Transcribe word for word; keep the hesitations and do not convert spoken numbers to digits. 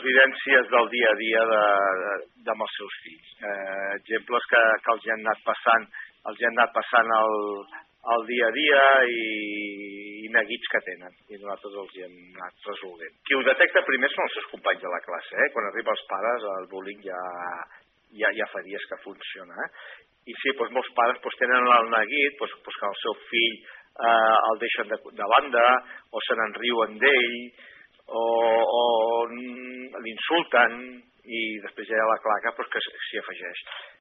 incidències del dia a dia de, de, amb els seus fills. Eh, exemples que, que els hi han anat passant, els hi han anat passant el, el dia a dia i, i neguits que tenen. I nosaltres els hi hem anat resolent. Qui ho detecta primer són els seus companys de la classe. Eh? Quan arriba els pares, el bullying ja, ja, ja fa dies que funciona. Eh? I sí, doncs molts pares doncs, tenen el neguit doncs, doncs que el seu fill eh, el deixen de, de banda o se n'enriuen d'ell o, o l'insulten i després hi ha la claca doncs, que s'hi afegeix.